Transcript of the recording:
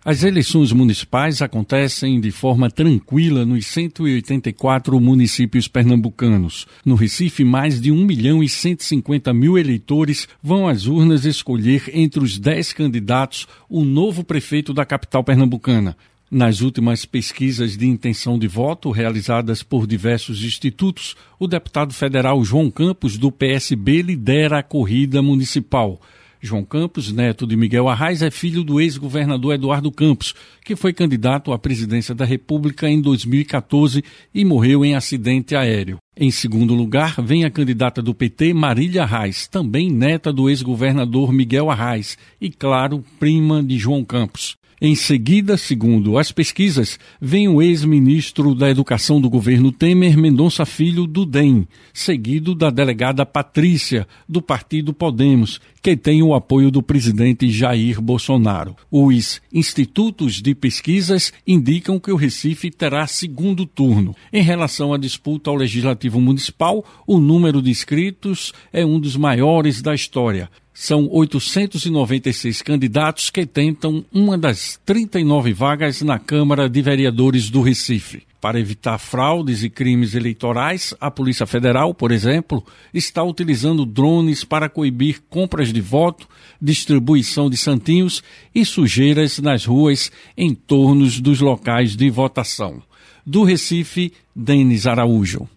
As eleições municipais acontecem de forma tranquila nos 184 municípios pernambucanos. No Recife, mais de 1.150.000 eleitores vão às urnas escolher entre os 10 candidatos o novo prefeito da capital pernambucana. Nas últimas pesquisas de intenção de voto realizadas por diversos institutos, o deputado federal João Campos, do PSB, lidera a corrida municipal. João Campos, neto de Miguel Arraes, é filho do ex-governador Eduardo Campos, que foi candidato à presidência da República em 2014 e morreu em acidente aéreo. Em segundo lugar, vem a candidata do PT, Marília Arraes, também neta do ex-governador Miguel Arraes e, claro, prima de João Campos. Em seguida, segundo as pesquisas, vem o ex-ministro da Educação do governo Temer, Mendonça Filho, do DEM, seguido da delegada Patrícia, do partido Podemos, que tem o apoio do presidente Jair Bolsonaro. Os institutos de pesquisas indicam que o Recife terá segundo turno. Em relação à disputa ao Legislativo Municipal, o número de inscritos é um dos maiores da história. São 896 candidatos que tentam uma das 39 vagas na Câmara de Vereadores do Recife. Para evitar fraudes e crimes eleitorais, a Polícia Federal, por exemplo, está utilizando drones para coibir compras de voto, distribuição de santinhos e sujeiras nas ruas em torno dos locais de votação. Do Recife, Denis Araújo.